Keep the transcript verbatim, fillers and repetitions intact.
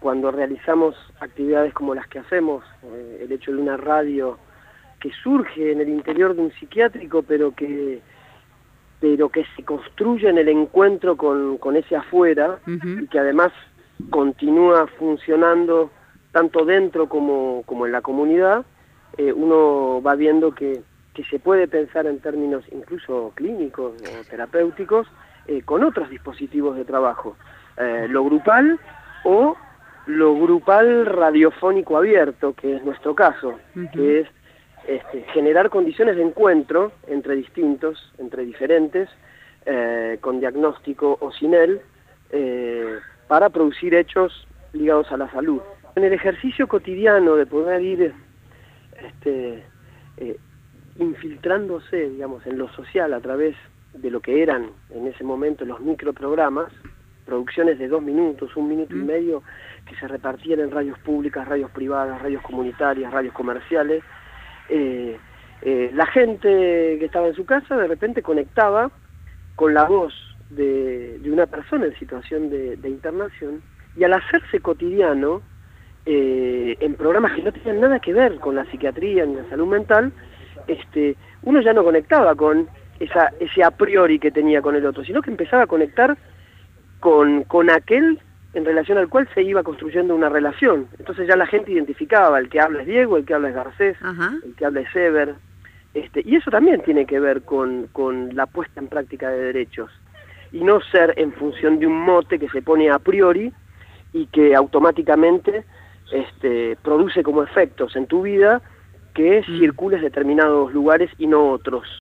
cuando realizamos actividades como las que hacemos, eh, el hecho de una radio que surge en el interior de un psiquiátrico, pero que pero que se construye en el encuentro con, con ese afuera, uh-huh. y que además continúa funcionando tanto dentro como, como en la comunidad, eh, uno va viendo que, que se puede pensar en términos incluso clínicos o terapéuticos eh, con otros dispositivos de trabajo, eh, lo grupal o lo grupal radiofónico abierto, que es nuestro caso, uh-huh. que es Este, generar condiciones de encuentro entre distintos, entre diferentes, eh, con diagnóstico o sin él, eh, para producir hechos ligados a la salud. En el ejercicio cotidiano de poder ir este, eh, infiltrándose, digamos, en lo social a través de lo que eran en ese momento los microprogramas, producciones de dos minutos, un minuto y medio, que se repartían en radios públicas, radios privadas, radios comunitarias, radios comerciales. Eh, eh, la gente que estaba en su casa de repente conectaba con la voz de, de una persona en situación de, de internación, y al hacerse cotidiano eh, en programas que no tenían nada que ver con la psiquiatría ni la salud mental, este, uno ya no conectaba con esa, ese a priori que tenía con el otro, sino que empezaba a conectar con, con aquel en relación al cual se iba construyendo una relación. Entonces ya la gente identificaba, el que habla es Diego, el que habla es Garcés, ajá. el que habla es Eber, este, y eso también tiene que ver con, con la puesta en práctica de derechos, y no ser en función de un mote que se pone a priori y que automáticamente este, produce como efectos en tu vida que mm. circules determinados lugares y no otros.